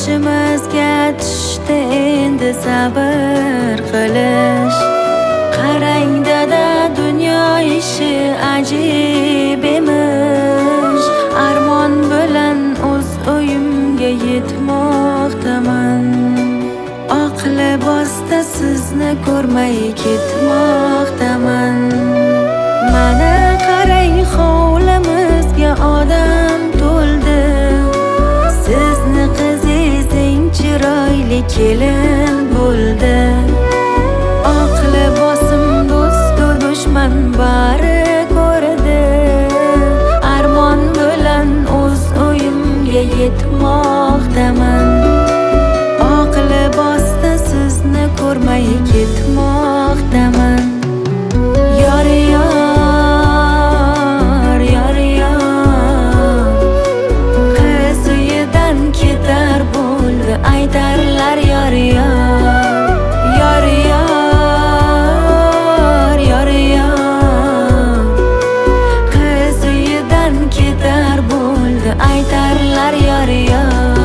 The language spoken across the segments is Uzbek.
boshimizga tushdi endi sabr qilish. Qarang dada, dunyo ishi ajib emish. Armon bilan o'z o'yimga yetmoqdaman. Oq libosda sizni ko'rmay ketmoqdaman. Mana qarang, hovlimizga odam to'ldi. Sizni qizingiz eng chiroyli kelin bo'ldi. Oq libosim do'stu dushman bari ko'rdi. Armon bilan o'z o'yimga yetmoqdaman. Oq libosda sizni ko'rmay ketmoqdaman. Yor yor, yor yor, qiz uyidan ketar bo'ldi, aytarlar yor yor. Yor yor, yor yor, qiz uyidan ketar bo'ldi, aytarlar yor yor.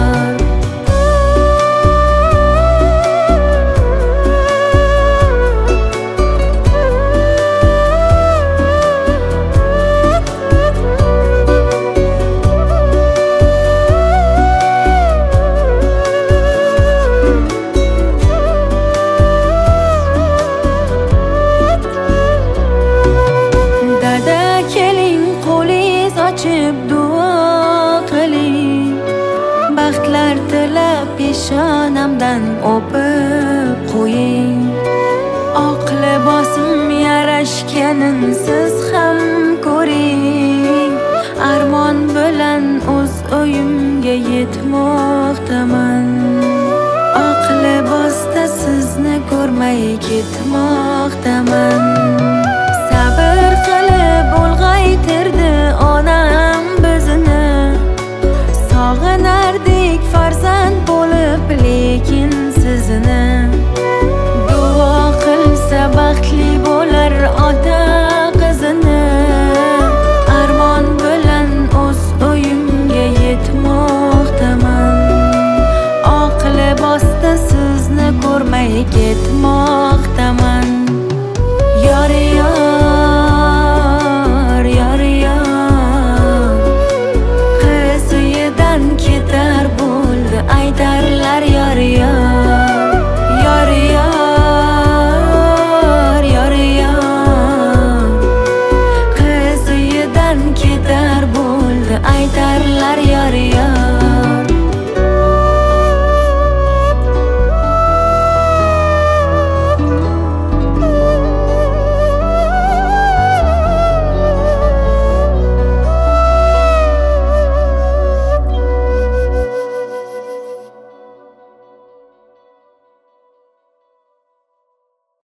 Duo qiling, baxtlar tilab peshonamdan o'pib qo'ying. Oq libosim yarashganin siz ham ko'ring. Armon bilan o'z o'yimga yetmoqdaman. Oq libosda sizni ko'rmay ketmoqdaman.